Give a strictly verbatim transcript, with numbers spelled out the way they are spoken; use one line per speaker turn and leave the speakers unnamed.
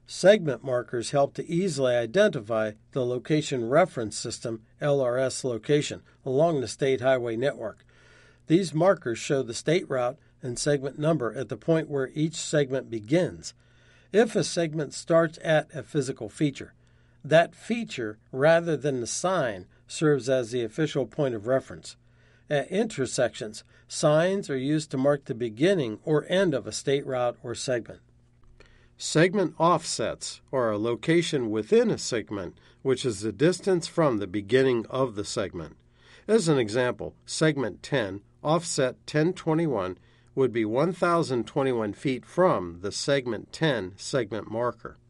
Segment markers help to easily identify the Location Reference System L R S location along the state highway network. These markers show the state route and segment number at the point where each segment begins. If a segment starts at a physical feature, that feature, rather than the sign, serves as the official point of reference. At intersections, signs are used to mark the beginning or end of a state route or segment. Segment offsets are a location within a segment, which is the distance from the beginning of the segment. As an example, segment ten, offset ten twenty-one, would be one thousand twenty-one feet from the segment ten segment marker.